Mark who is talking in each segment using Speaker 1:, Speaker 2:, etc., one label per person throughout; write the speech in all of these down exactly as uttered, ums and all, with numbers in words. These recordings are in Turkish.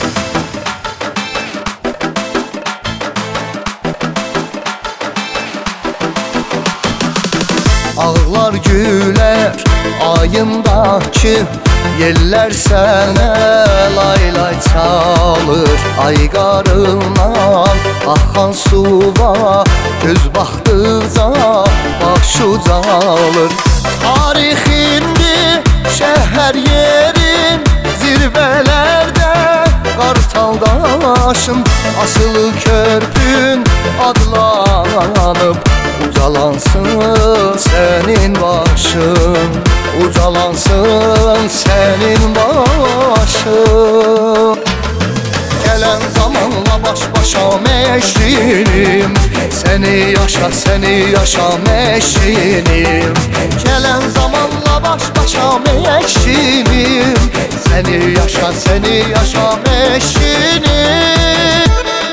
Speaker 1: Ağlar güler ayındaki yeller sənə lay lay çalır. Ay qarından axan suva göz baxdıqca baş ucalır. Tarixindir şəhər yerin zirvələrdə Qartal daşın asılı körpün adlanıb. Ucalansın senin başın, ucalansın senin başın. Gelen zamanla baş başa meşrinim, seni yaşa seni yaşa meşrinim. Gelen zamanla baş başa meşrinim, seni yaşa seni yaşa meşrinim.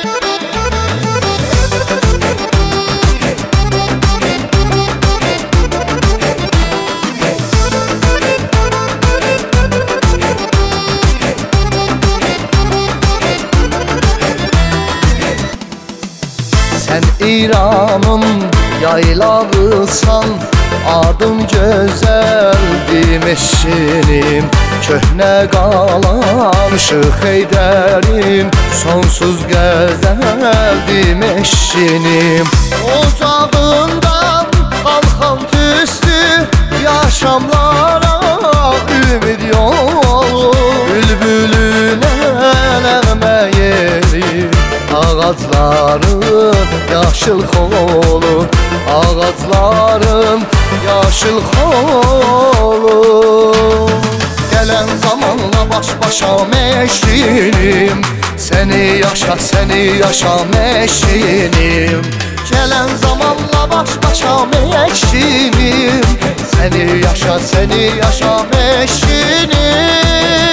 Speaker 1: Sen İran'ın yaylağısan, adın gözəldir meşinim. Köhnə qalan Şıx Heydərim, sonsuz gözəldir meşinim. Ocağından qalxan tüstü yaşamlara ümid yolu. Bülbülünə nəğmə yeri ağacların yaşıl xolu, ağacların yaşıl xolu. Gelen zamanla baş başa meşrinim, seni yaşa seni yaşa meşrinim. Gelen zamanla baş başa meşrinim, seni yaşa seni yaşa meşrinim.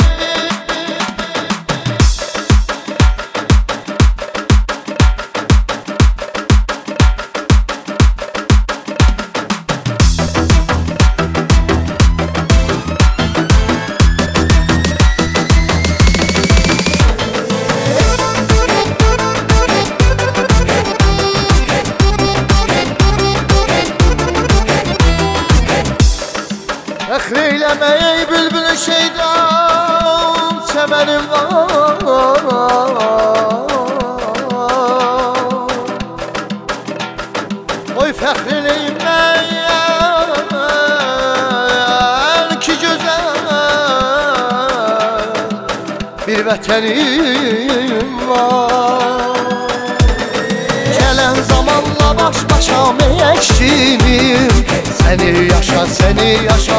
Speaker 1: Fəxr eyləmə ey bülbül şeydan, çəmənim var. Oy fəxr eləyimən ki gözəl bir vətənim var. Gələn zamanla baş başa məkşinim, seni yaşa seni yaşa